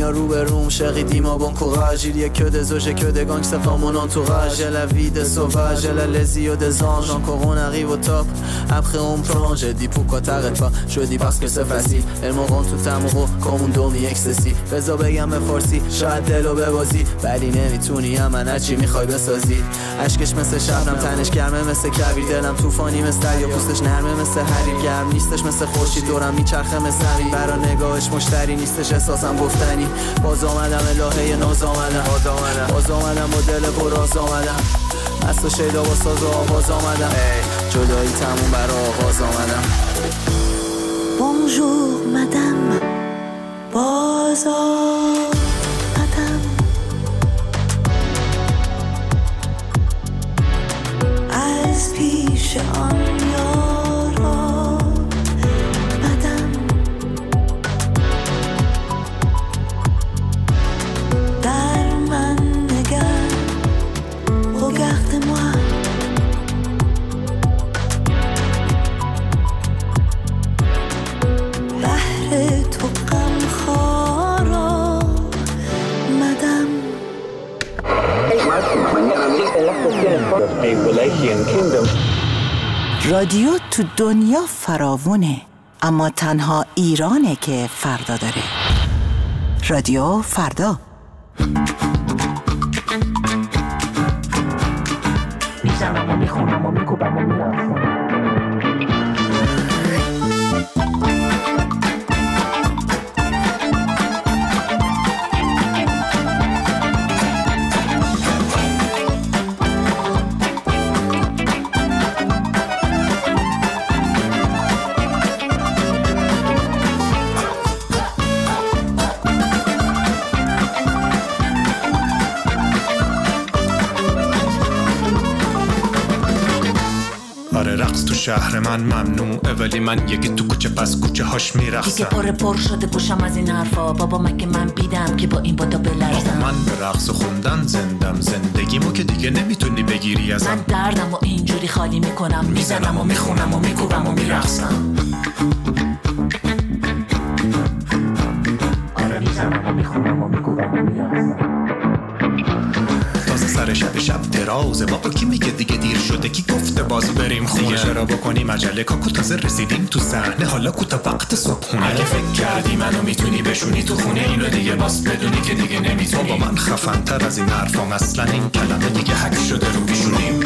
duniya رو به روم chérie dis-moi bon courage il y a que des objets que des gangsters dans mon entourage j'ai la vie des sauvages j'ai la les yeux des anges encore on arrive au top après on plonge je dis pourquoi t'arrêtes pas je dis parce que c'est facile elles me rendent tout amoureux comme un dormi excessif بذار بگم به فارسی شاید دلو ببازی ولی نمیتونی من چی میخوای بسازی عشقش مثل شبنم تنش گرمه مثل کویر دلم طوفانی مثل یا پوستش نرمه مثل حریر گرم نیستش مثل خورشید دورم میچرخه مثل حریر برا نگاهش مشتری نیستش احساسم گفتنی باز آمدم الهه ناز آمدم باز آمدم با دل پراز آمدم مست و شیدا با ساز و آواز آمدم جدایی تموم برا آغاز آمدم Bonjour madame باز آمدم از پیش آن یارا مدم در من نگر regarde-moi بحر تو غمخوارا مدم رادیو تو دنیا فراوونه اما تنها ایرانه که فردا داره. رادیو فردا میزنم و میخونم و میکوبم و میرفت شهر من ممنوعه ولی من یکی تو کوچه پس کوچه هاش میرقصم دیگه پر شده گوشم از این حرفا بابا مگه من بیدم که با این بادا بلرزم من به رقص و خوندن زندم زندگیمو که دیگه نمیتونی بگیری ازم من دردم و اینجوری خالی میکنم میزنم و میخونم و میکوبم و میرقصم آره میزنم و میخونم و میکوبم و میرقصم سر شب درازه بابا کی میگه دیگه دیر شده کی گفته باز بریم خونه دیگه چرا بکنیم عجله کاکو تازه رسیدیم تو صحنه حالا کوتا وقت صبحونه اگه فکر کردی منو میتونی بشونی تو خونه اینو دیگه باز بدونی که دیگه نمیتونی بابا من خفن تر از این حرفام اصلا این کلمه دیگه حک شده رو بیشونیم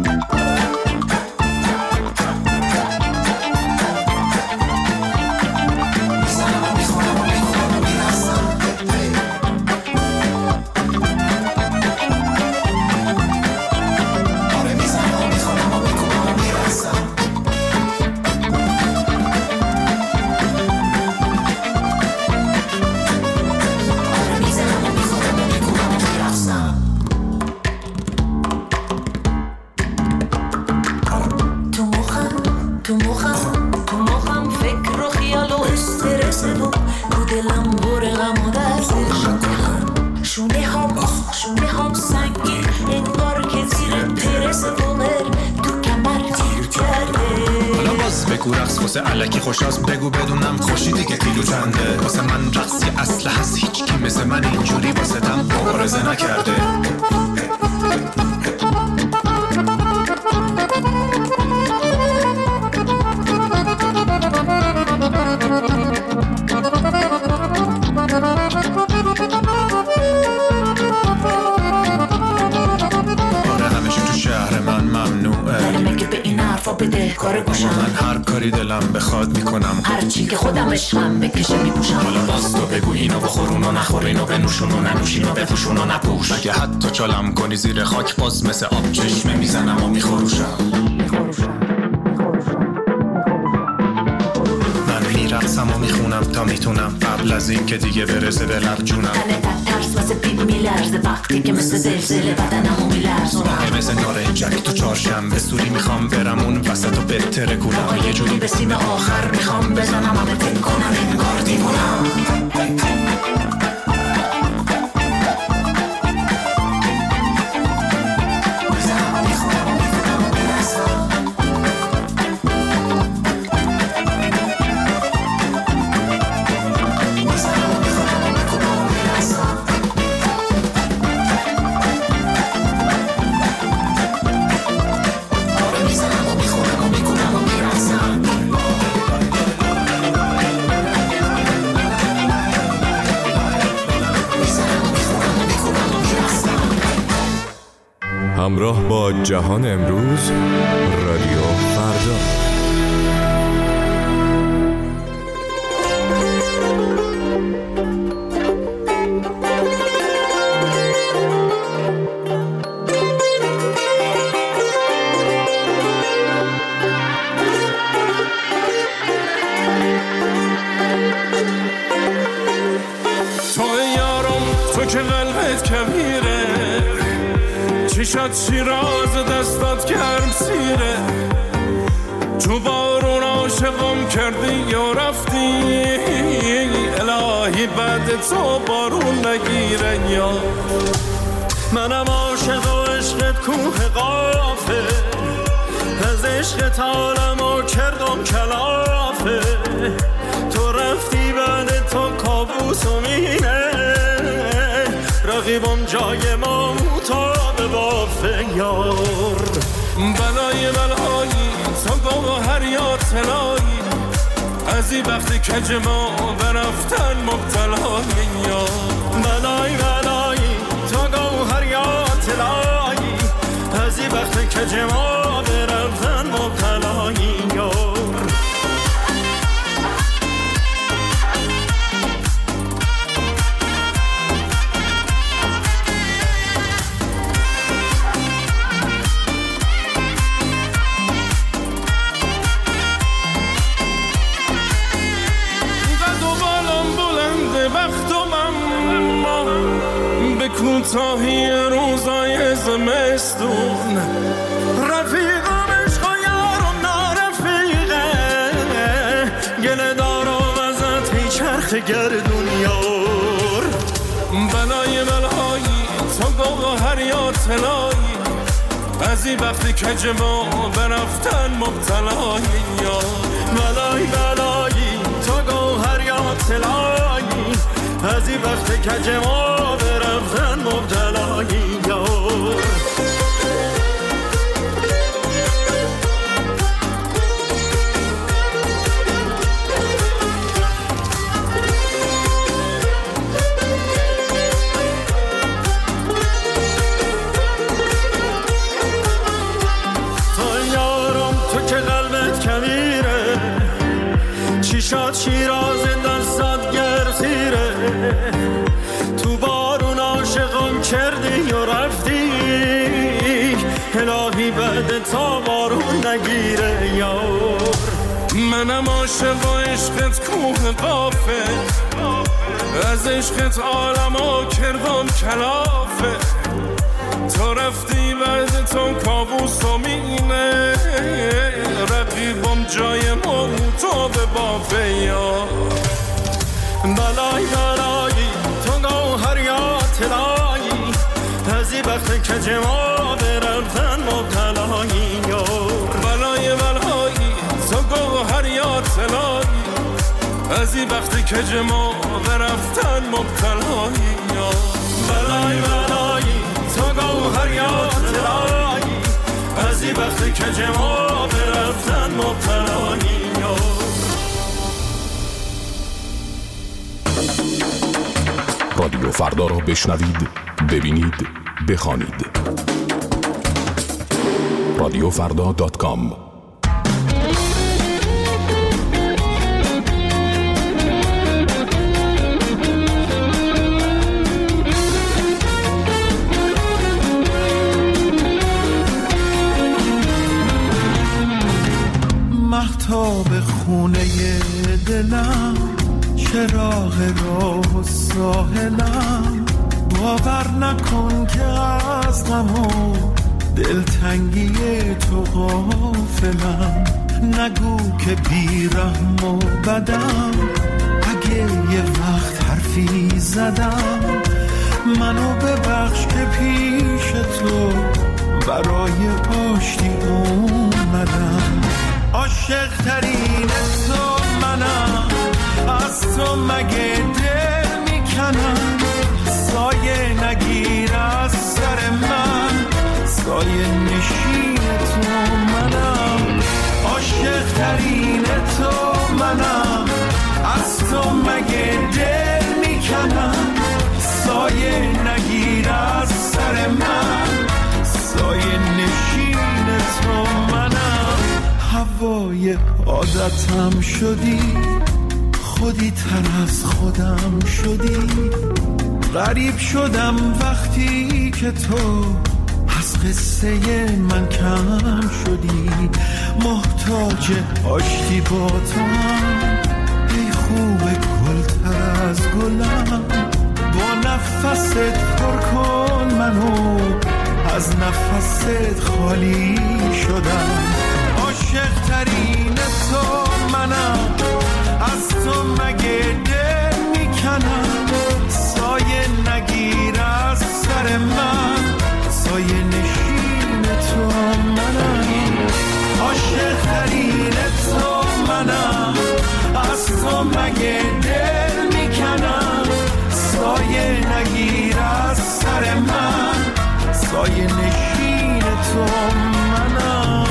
الکی خوشاست بگو بدونم خوشی دیگه کیلو چنده واسه من رقصی اصل هست هیچ کی مثل من اینجوری واسه تم مبارزه نکرده بده کار گوشم من هر کاری دلم بخواد میکنم هر چی که خودم عشقم بکشه میپوشم حالا باز تو بگو اینو بخورون و نخور اینو بنوشون و ننوشین و بپوشون و نپوش مگه حتی چالم کنی زیر خاک باز مثل آب چشمه میزنم و میخوروشم من میرقصم و میخونم تا میتونم قبل از این که دیگه برسه به لب جونم ترس واسه پیپ میلرزه وقتی که مثل زلزله بدنمو میلرزونم مثل نارنجک تو چهارشنبه سوری میخوام برم اون وسط و بهتره گولم یه جوری به سیم آخر میخوام بزنم همه فکر کنم انگار دیوونم همراه با جهان امروز، رادیو فردا. چشات شیراز دستات گرم سیره، تو بارون عاشقم کردی یا رفتی، الهی بعد تو بارون نگیره. یا منم عاشق و عشقت کوه قافه، از عشقت عالمو کردم کلافه، تو رفتی بعد تو کابوسو مینه، رقیبم جای ما مطابق بافه. یار بلای بلایی تو گوهر یا طلایی، از این وقتی کج ما برفتن مبتلایی. یار بلای بلایی تو گوهر یا طلایی، از این وقتی کج ما برفتن مبتلایی. یار کوتاهی روزای زمستون، رفیقم عشق و یارم نارفیقه، گله دارم ازت هی چرخ گردون. یار بلای بلایی تو گوهر یا طلایی، از این وقتی کج ما برفتن مبتلایی. یار بلای بلایی تو گوهر یا طلایی، از این وقت کج ما برفتن مبتلایی. یار تو یارم تو که قلبت کمیره، چیشات شیراز دستات گرسیره، تو بارون عاشقم کردی و رفتی، الهی بعد تا بارون نگیره. یار منم عاشق و عشقت کوه قافه، از عشقت عالمو کردم کلافه، تو رفتی بعد تو کابوس و مینه، رقیبم جای ما تو به بافه. یار بلای بلایی تو گوهر یا طلایی، از این وقت کج ما برفتن مبتلایی. یار بلای بلایی تو گوهر یا طلایی، از این وقت کج ما برفتن مبتلایی. یار بلای بلایی تو گوهر یا طلایی، از این وقت کج ما برفتن مبتلایی. رادیو فردا را بشنوید، ببینید، بخوانید. radiofrda.com. مهتاب خونه دلم، چراغ راه و ساحلم، باور نکن که از غم و دلتنگی تو غافلم، نگو که بیرحم و بدم، اگه یه وقت حرفی زدم، منو ببخش که پیش تو برای آشتی اومدم. عاشق ترین تو منم، از تو مگه دل میکنم، سایه نگیر از سر من، سایه نشین تو منم. عاشق ترین تو منم، از تو مگه دل میکنم، سایه نگیر از سر من، سایه هوای عادتم شدی، خودی تر از خودم شدی. غریب شدم وقتی که تو از قصه من کم شدی. محتاج آشتی با تو هم، ای خوب گل تر از گلم. با نفست پر کن منو، از نفست خالی شدم. عاشق ترین تو منم، از تو مگه دل میکنم. سایه نگیر از سر من، سایه نشین تو منم. عاشق ترین تو منم، از تو مگه دل میکنم. سایه نگیر از سر من، سایه نشین تو منم.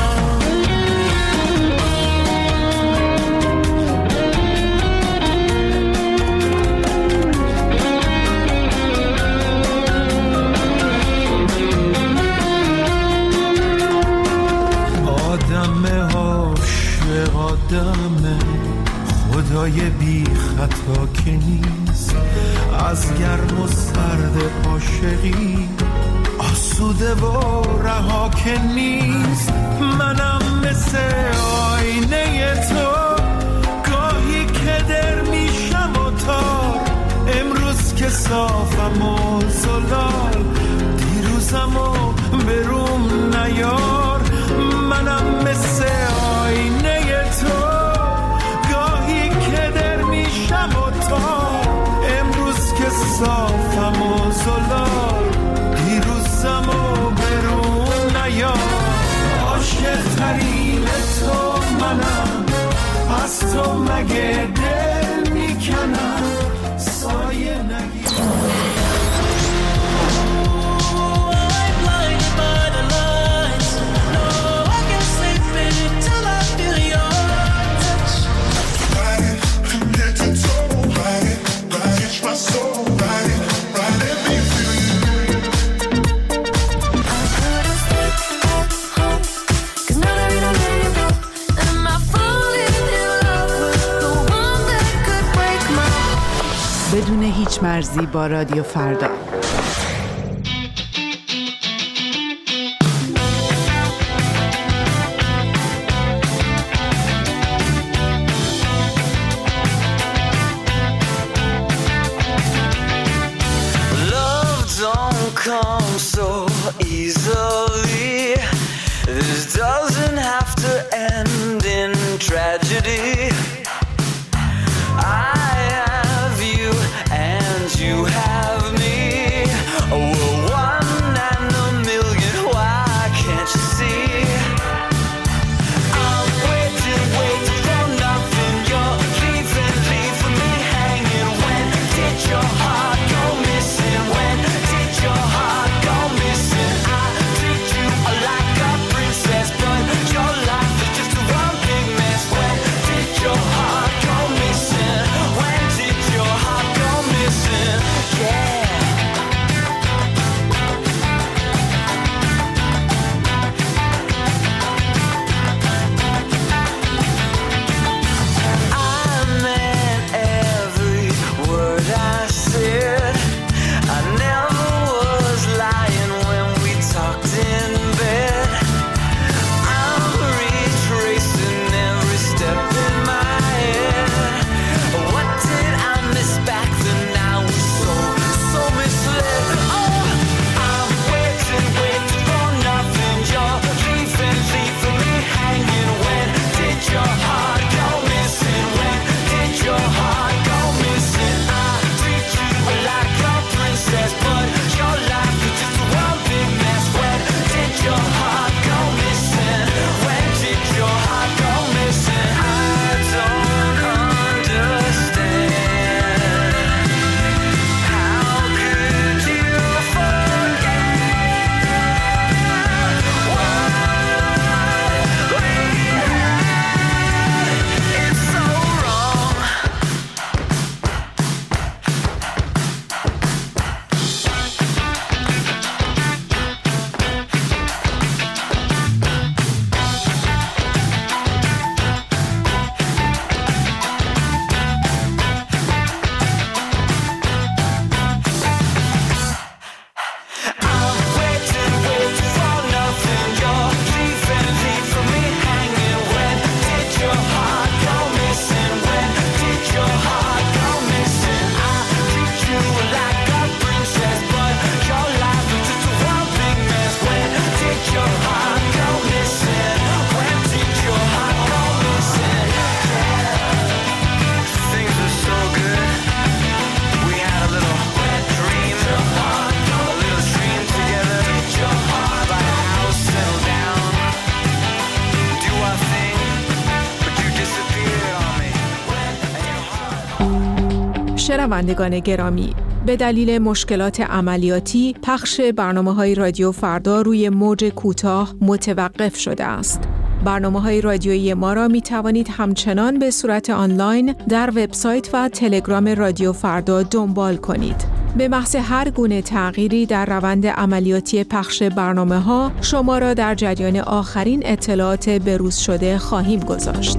آدم عاشق آدم، خدای بی خطا که نیست. از گرم و سرد عاشقی آسوده و رها که نیست. منم مثل آینه تو، گاهی که در میشم و تار. امروز که صافم و زلال، دیروزم و بروم نیار. منم مثل آینه تو، گاهی که در میشم و تار. امروز که صافم و زلال، دیروزم و برون نیار. عاشق ترین تو منم، از تو مگه دل میکنم. سایه نگیر. بدون هیچ مرزی با رادیو فردا. Love don't come so easily. This doesn't have to end in tragedy. You have me. Oh, one in a million. Why can't you see? I'm waiting for nothing. You're leaving me hanging. When did your heart go missing? When did your heart go missing? شنوندگان گرامی، به دلیل مشکلات عملیاتی پخش برنامه‌های رادیو فردا روی موج کوتاه متوقف شده است. برنامه‌های رادیویی ما را می توانید همچنان به صورت آنلاین در وبسایت و تلگرام رادیو فردا دنبال کنید. به محض هر گونه تغییری در روند عملیاتی پخش برنامه‌ها شما را در جریان آخرین اطلاعات بروز شده خواهیم گذاشت.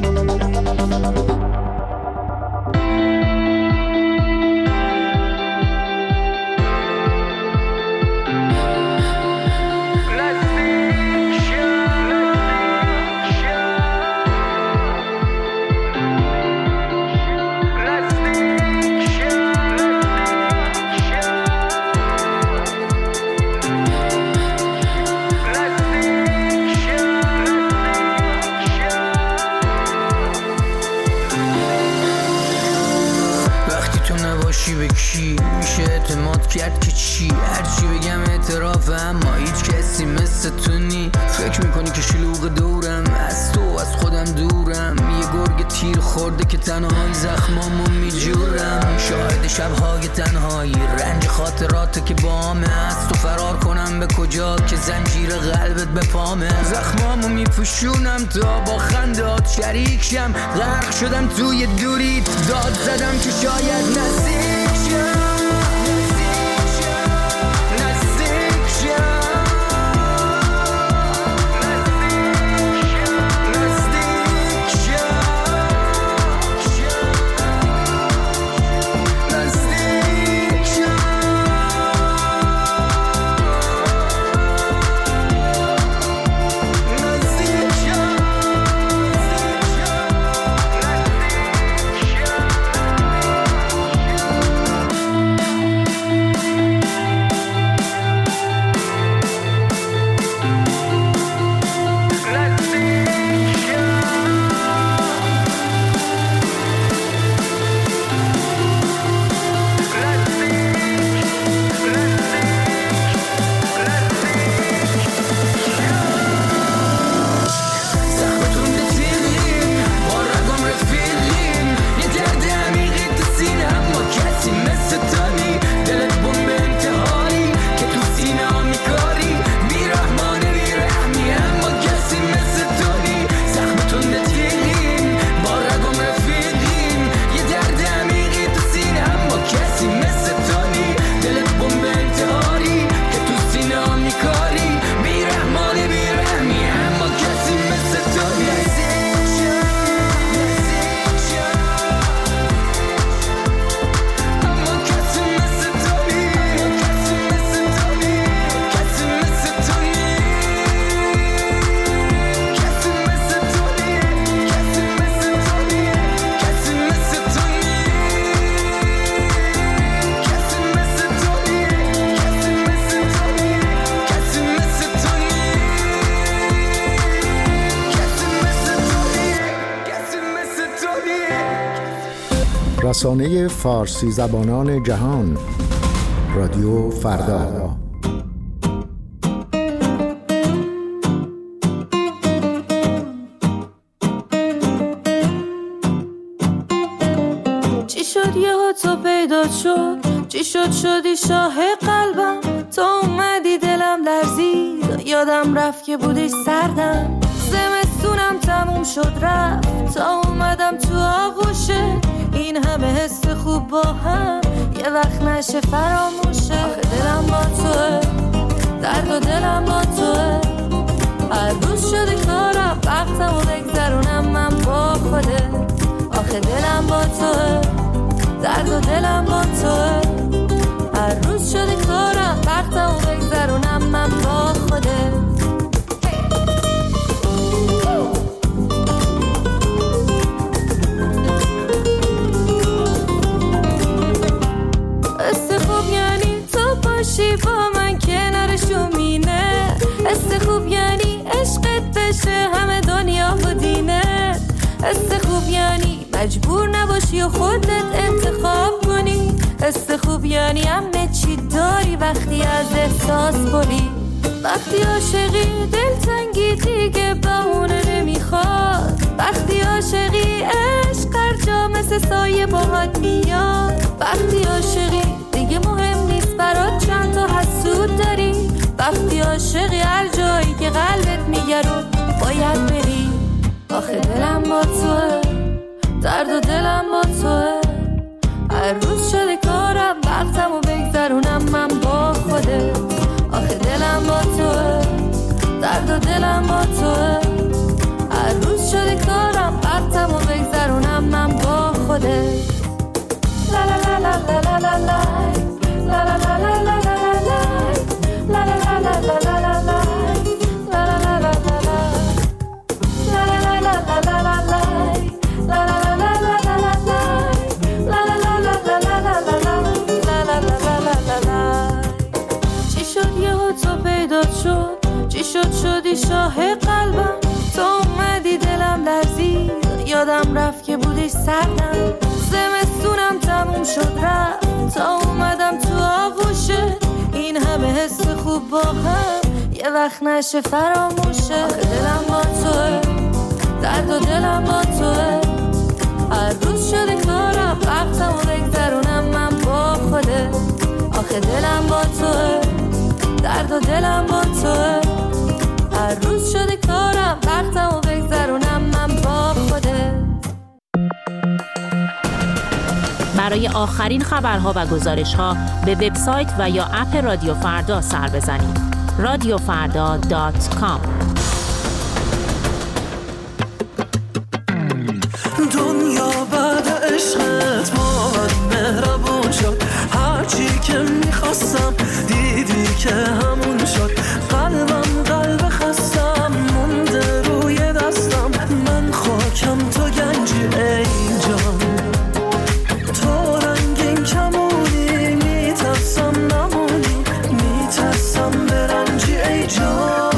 کرد که چی هرچی بگم اعتراف، اما هیچ کسی مثل تو نی. فکر میکنی که شلوغ دورم، از تو از خودم دورم. یه گرگ تیر خورده که تنهایی زخمامو میجورم. شاهد شبهای تنهایی، رنج خاطرات که بامه. از تو فرار کنم به کجا که زنجیر قلبت به پامه. زخمامو میپوشونم تا با خندات شریک شم. غرق شدم توی دوریت، داد زدم که شاید نزدیک شم. رسانه فارسی زبانان جهان، رادیو فردا. چی شد یهو تو پیدا شد، چی شد شدی شاه قلبم، تو اومدی دلم لرزید، یادم رفت که بودی سردم. زمستونم تموم شد رفت، تا اومدم تو آغوشه، این همه حس خوب با هم یه وقت نشه فراموشه. آخه دلم با توه، درد و دلم با توه، هر روز شده کارم وقتم و بگذرونم من با خوده. آخه دلم با توه، درد و دلم با توه، هر روز شده کارم وقتم و بگذرونم من با خوده. باشی با من کنارشون مینه، حس خوب یعنی عشقت بشه همه دنیا و دینه. حس خوب یعنی مجبور نباشی و خودت انتخاب کنی. حس خوب یعنی همه چی داری وقتی از احساس بری. وقتی عاشقی دلتنگی دیگه بهونه نمیخواد. وقتی عاشقی عشق هر جا مثل سایه باهات میاد. وقتی عاشقی دیگه مهم نیست برات چند تا حسود داری. وقتی عاشقی هر جایی که قلبت میگه رو باید بری. آخه دلم با توه، درد و دلم با توه. هر روز شده کارم وقتمو بگذرونم من با خودت. آخه دلم با توه، درد و دلم با توه. هر روز شده کارم وقتمو بگذرونم من با خودت. لا لا لا لا لا لا لا لا لا لا لا لا لا لا لا لا لا. چی شد شدی شاه قلبم، تو اومدی دلم لرزید، یادم رفت که بودی سردم. زمستونم تموم شد رفت تا اومدم تو آغوشه. این همه حس خوب با هم یه وقت نشه فراموشه. آخه دلم با توه، درد و دلم با توه. هر روز شده کارم وقتمو بگذرونم من با خودت. آخه دلم با توه، درد و دلم با توه. هر روز شده کارم وقتمو بگذرونم من با خودت. برای آخرین خبرها و گزارش‌ها به وبسایت و یا اپ رادیو فردا سر بزنید. radiofarda.com. دنیا بعد عشقت با من مهربون شد. هرچی که میخواستم دیدی که همون شد. قلبم قلب خستم مونده روی دستم. من خاکم تو گنجی ای جان، تو رنگین کمونی. میترسم نمونی، میترسم برنجی ای جان.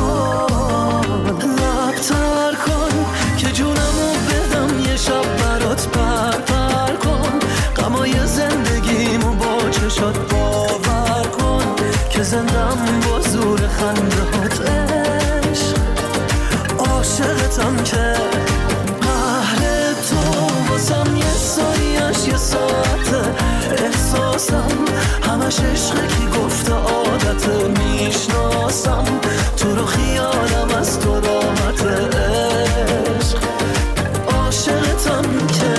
لبتر کن که جونمو بدم یه شب برات پر کن. غمای زندگیمو با چشات باور کن که زندم با زور خندهات. عشق عاشقتم که قهر تو واسم یه ثانیه‌اش یه ساعته. احساسم همش عشقه که گفته عادته. میشناسم تو رو خیالم از تو راحته. عشق عاشقتم که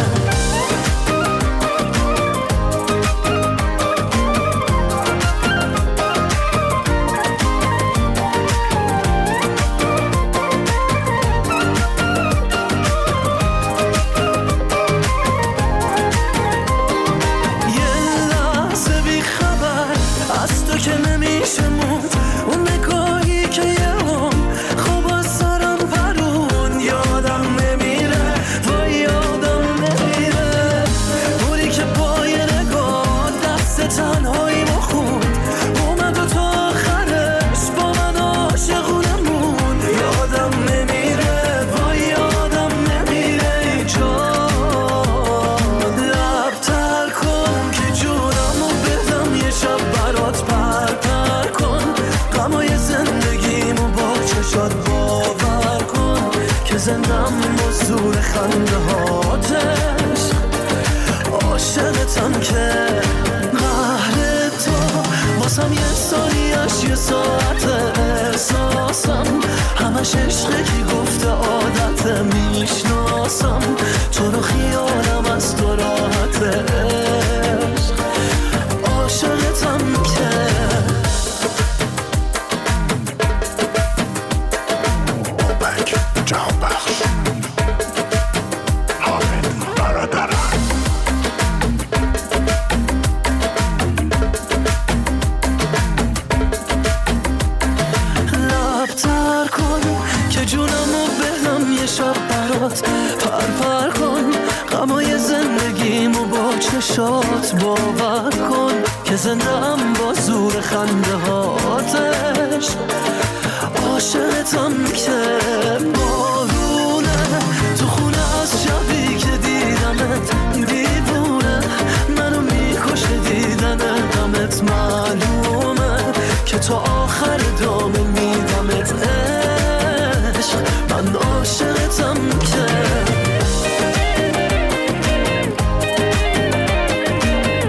زندم با زور خنده هاتش. عاشقتم که قهر تو واسم یه ثانیه‌اش یه ساعته. احساسم همش عشقه که گفته عادته. میشناسم تو رو خیالم از تو راحته. عشق عاشقتم که جهان بخش حامد برادران. لبتر کن که جونمو بدم یه شب برات پر کن. غمای زندگیمو با چشات باور کن که زندم با زور خنده هاتش. عاشقتم که بارونه تو خونه از شبی که دیدمت. دیوونه منو میکشه دیدن غمت. معلومه که تو آخر دامه میدمت. عشق من عاشقتم که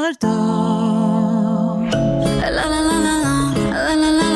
فردا لا لا لا لا لا لا لا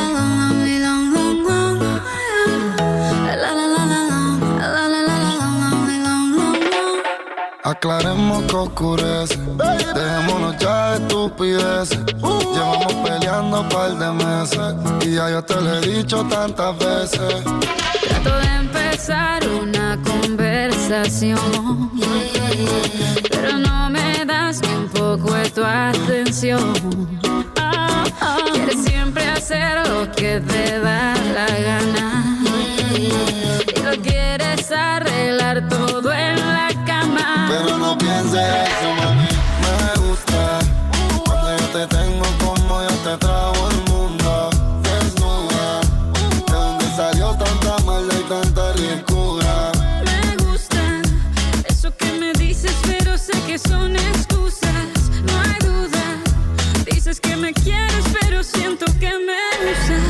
Aclaremos que oscurece, dejémonos ya de estupideces. Llevamos peleando un par de meses y ya yo te lo he dicho tantas veces. Trato de empezar una conversación, pero no me das ni un poco de tu atención. Quieres siempre hacer lo que te da la gana y lo quieres arreglar todo en la cama. Pero no pienses eso, mami, me gusta cuando yo te tengo como yo te trago el mundo. Desnuda, de donde salió tanta maldad y tanta ricura. Me gusta eso que me dices, pero sé que son excusas. No hay duda, dices que me quieres, pero siento que me usas.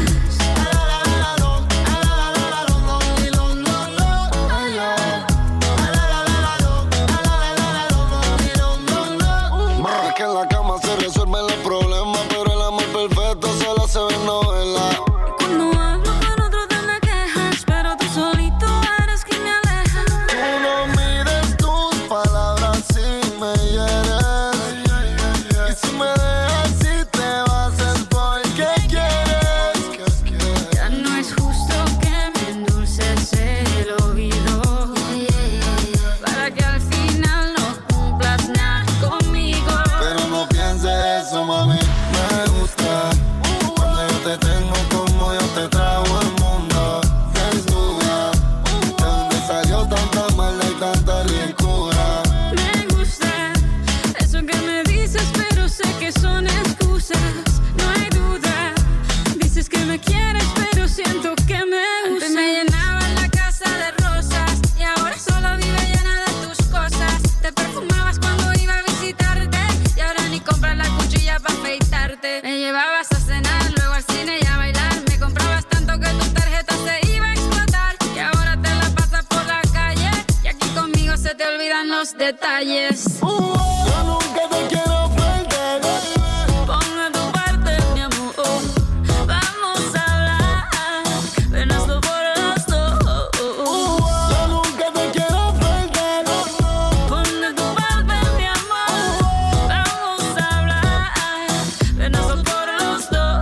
Detalles. Yo nunca te quiero perder. Ponme tu parte, mi amor. Vamos a hablar. Ven, hazlo por los dos. Yo nunca te quiero perder. Ponme tu parte, mi amor. Vamos a hablar. Ven, hazlo por los dos.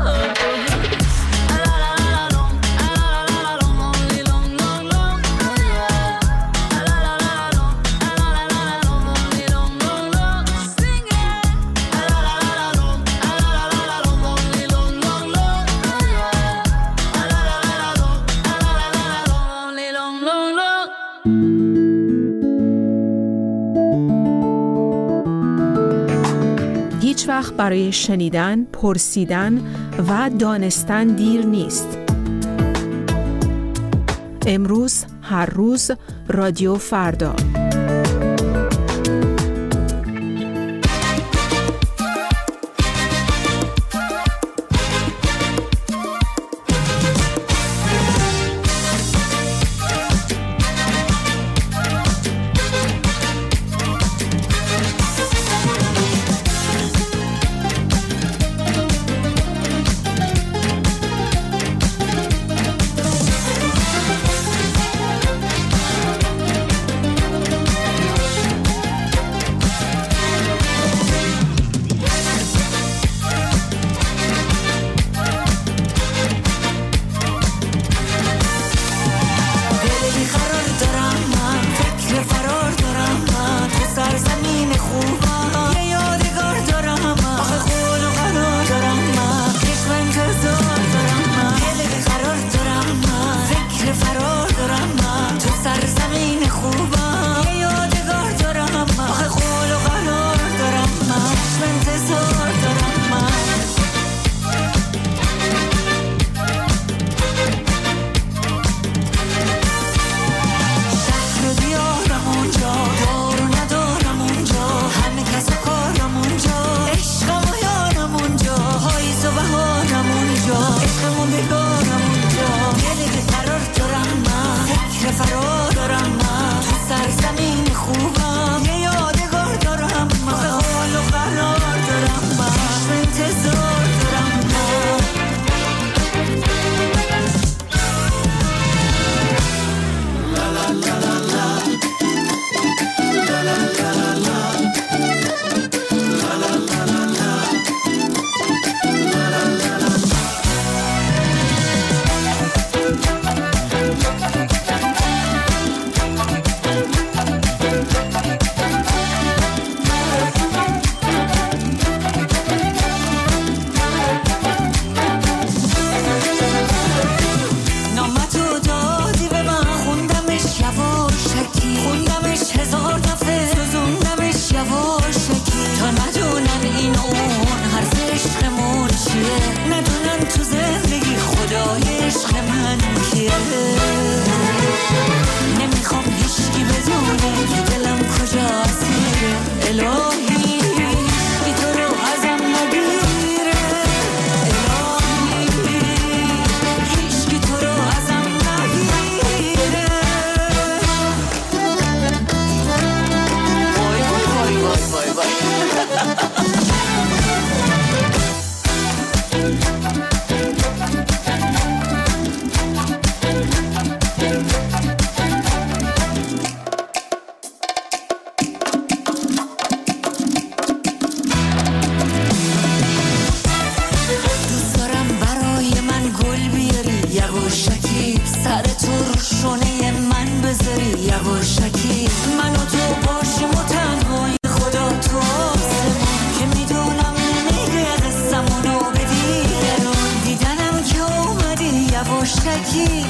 هیچ وقت برای شنیدن، پرسیدن و دانستن دیر نیست. امروز، هر روز، رادیو فردا.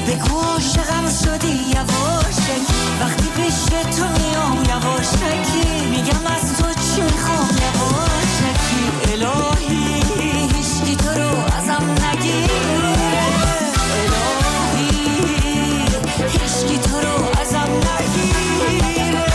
بگو عاشقم شدی یواشکی وقتی پیش تو میام یواشکی میگم از تو چی میخوام یواشکی الهی هیچکی تو رو ازم نگیره الهی هیچکی تو رو ازم نگیره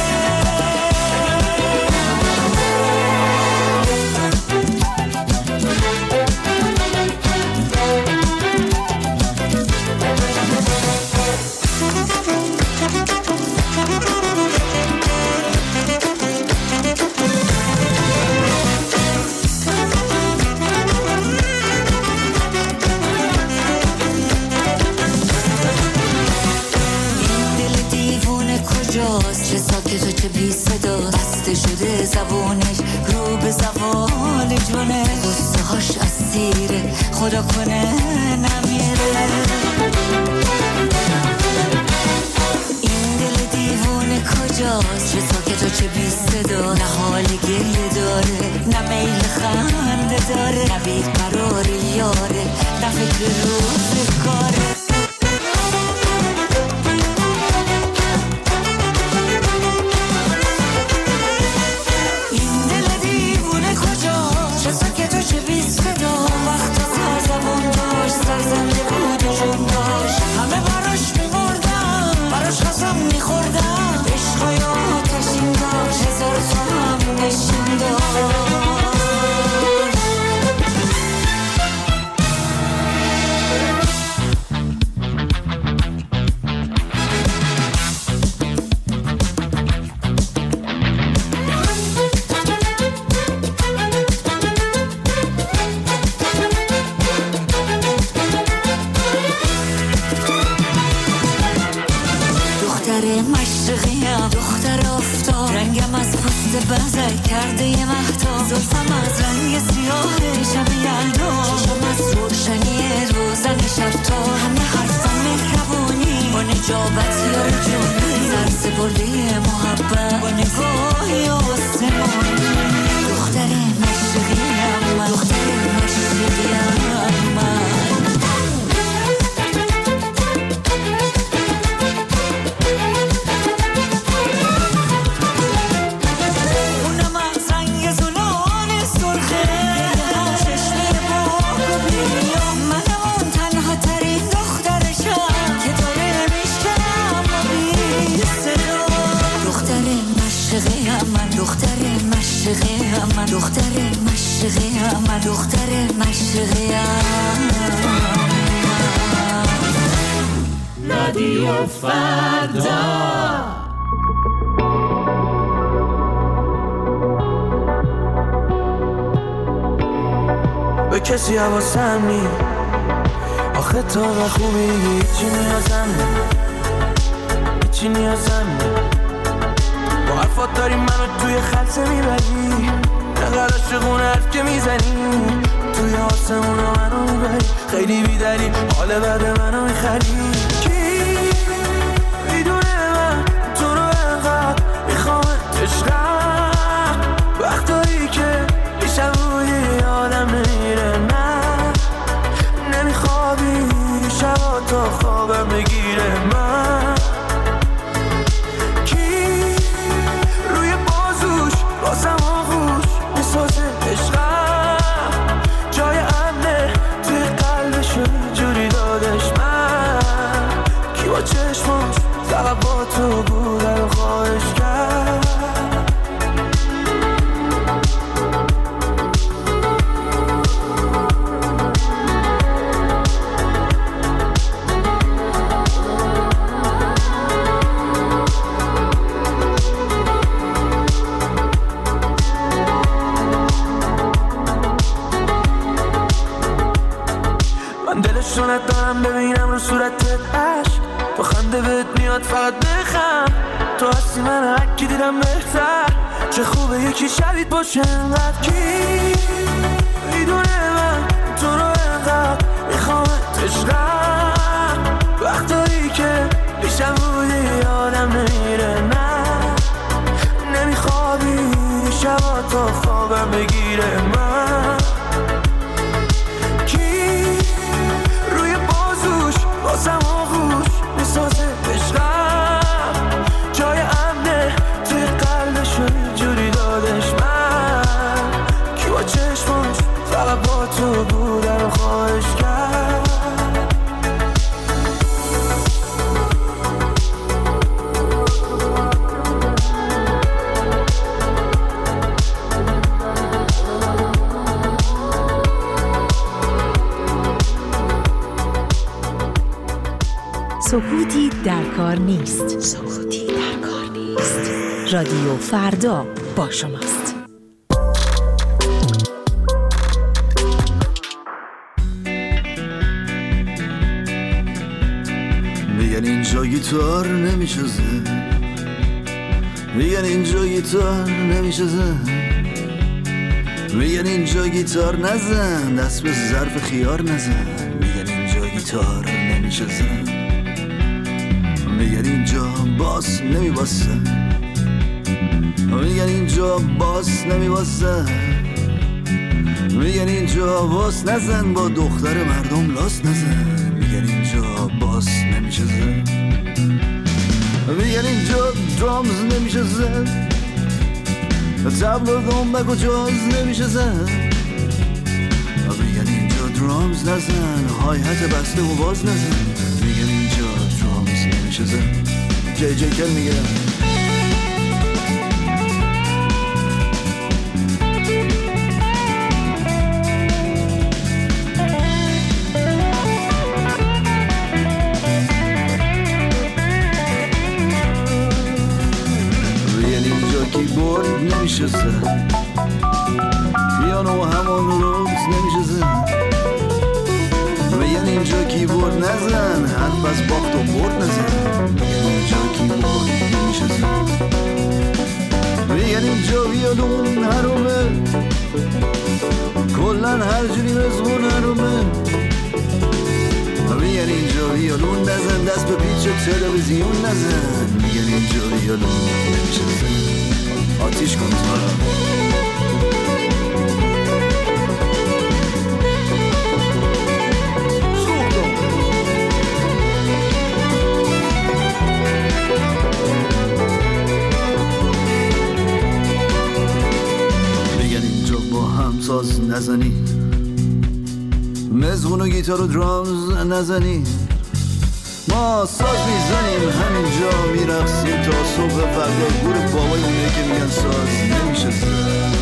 چه ساکت و چه بی صدا بسته شده زبونش رو به زوال جونه غصه هاش اسیره خدا کنه نمیره این دل دیوونه کجاست چه ساکت و چه بی صدا نه حال گریه داره نه میل خنده داره نه بیقرار یاره نه فکر روز کاره کرده یه مهتا زلفم از رنگ سیاه شب یلدا چشم از روشنی روزن شب تا همه حرفم مهربونی با نجابت یار جونی سرس برده محبت با نگاهی آسمانی دختر مشرقیم من دختر مشرقیم من من دختر مشرقیم من دختر مشرقیم رادیو فردا به کسی حواسم نی آخه تو و خوبی هیچی نیازم نی هیچی نیازم نی با حرفات داری منو توی خلصه میبری نقل عاشقون حرف که میزنی توی آسمون منو میبری خیلی بیدلی حال بعد منو میخری کی میدونه من تو رو انقدر میخوام عشقم وقتایی که بیشم روی آدم نمیره نه نمیخوابی شبا تا خوابم بگیره من بازم آغوش میسازه عشقم جای امنه توی قلبشو جوری دادش من کی با چشماش فقط با تو بوده رو خواهش کرد دلشونت دارم ببینم رو صورتت عشق با خنده بهت میاد فقط بخم تو هستی من هرکی دیدم بهتر چه خوبه یکی شبیت باشه انقدر کی میدونه من تو رو انقدر میخوام عشقم وقتایی که بیشم بودی آدم نمیره نه نمیخوابی شبا تا خوابم بگیره من کی روی بازوش بازم آغوش تو بودم خواهش کرد. سکوتی در کار نیست. سکوتی در کار نیست. رادیو فردا با شماست. میگن اینجا گیتار نمیشه زد، میگن اینجا گیتار نمیشه زد، میگن اینجا گیتار نزن، دست به ظرف خیار نزن. میگن اینجا گیتار نمیشه زد، میگن اینجا باس نمیباسه، میگن اینجا باس نمیباسه، میگن اینجا باس نزن، با دختر مردم لاس نزن. میگن اینجا باس نمیشه زد، میگن اینجا درامز نمیشه زد، تبل و دنبک و جاز نمیشه زد. میگن اینجا درامز نزن، های هت بسته و باز نزن. میگن اینجا درامز نمیشه زد. جی کل میگه کیبورد نمیشه زد، پیانو همون روز نمیشه زد. میگن اینجا کیبورد نزن، حرف از باخت و برد نزن. میگن اینجا کیبورد نمیشه زد، میگن اینجا ویولون حرومه، کلن هر جوری مزمون حرومه. میگن اینجا ویولون نزن، دست به پیچ تلویزیون نزن. میگن اینجا ویولون نمیشه زد، آتیش کن تو میگن اینجا با هم ساز نزنی، مزغون و گیتار و درامز نزنی. ما ساز میزنیم همینجا میرقصیم تا صبح فردا. گور بابای اونه که میگن ساز نمیشه زد.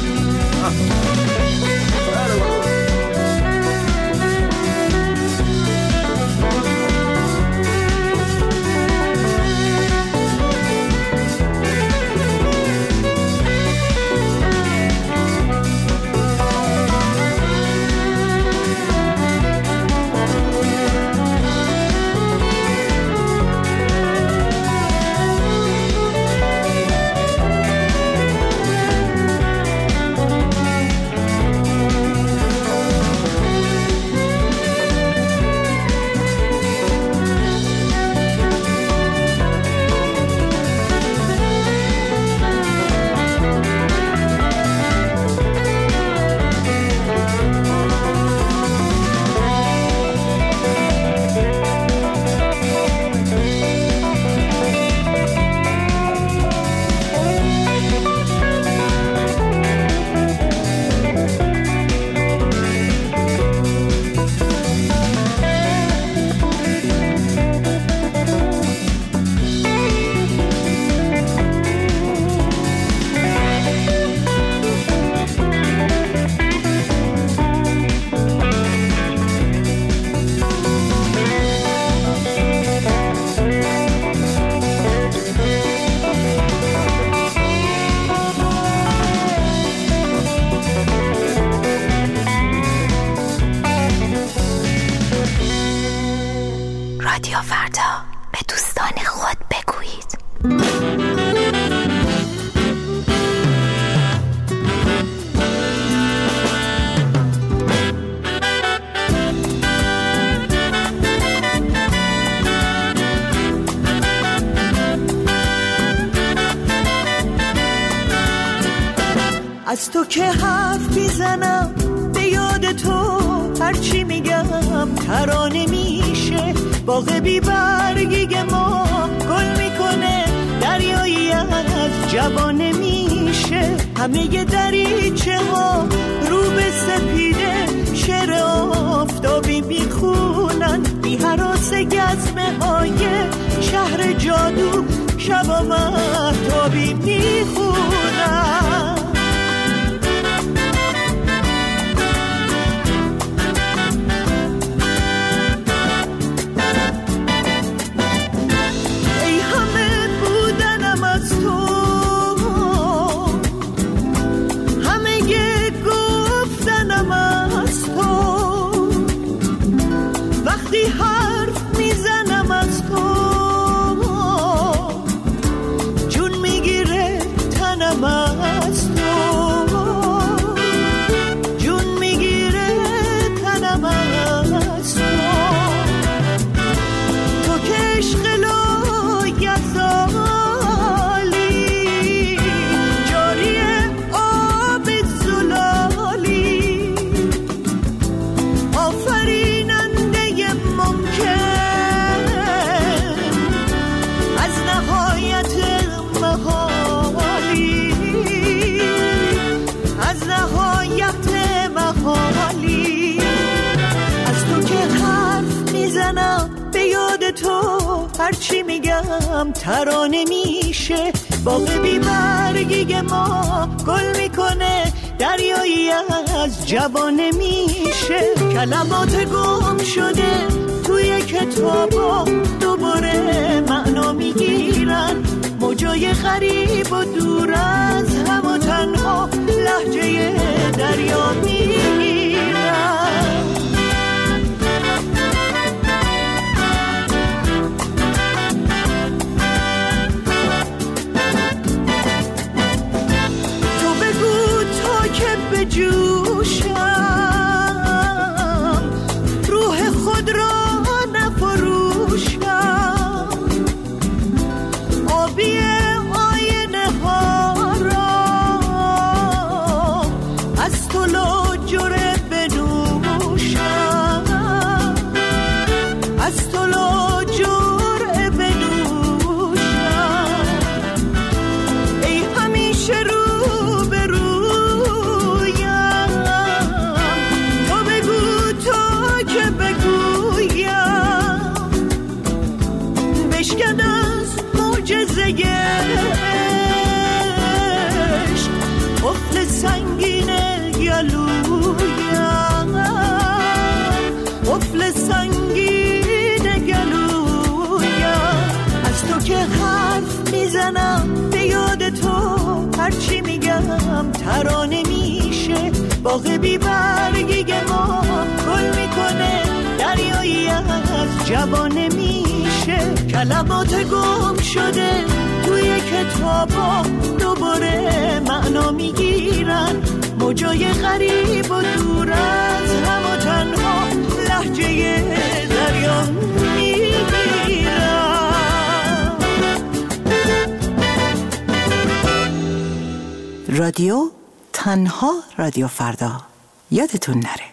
رادیو فردا، به دوستان خود بگویید. از تو که حرف میزنم به یاد تو، هرچی میگم ترانه میشه. باغ بی برگی ما گل میکنه، دریایی از جوانه میشه. همه دریچه ها رو به سپیده، شعر هرچی میگم ترانه میشه. باغ بی برگی ما گل میکنه، دریایی از جوانه میشه. کلمات گم شده توی کتابا دوباره معنا میگیرن، موجای غریب و دور از هم و تنها لهجه دریا میگیرن. تو بگو تا که بجوشم روح خود را نفروشم، آبی آینه ها را از تو لاجره بنوشم، از تو لاجره بنوشم. ای همیشه رو به رویم، تو بگو تا که بگویم، بشکن از معجزه عشق قفل سنگین گلویم، قفل سنگین گلویم. از تو که حرف میزنم به یاد تو هرچی میگم ترانه میشه. باغ بی برگی ما گل میکنه، دریایی از جوانه میشه. کلمات گم شده توی کتابا دوباره معنا میگیرن، موجای غریب و دور از هم و تنها لهجه دریا میگیرن. رادیو تنها رادیو فردا، یادتون نره.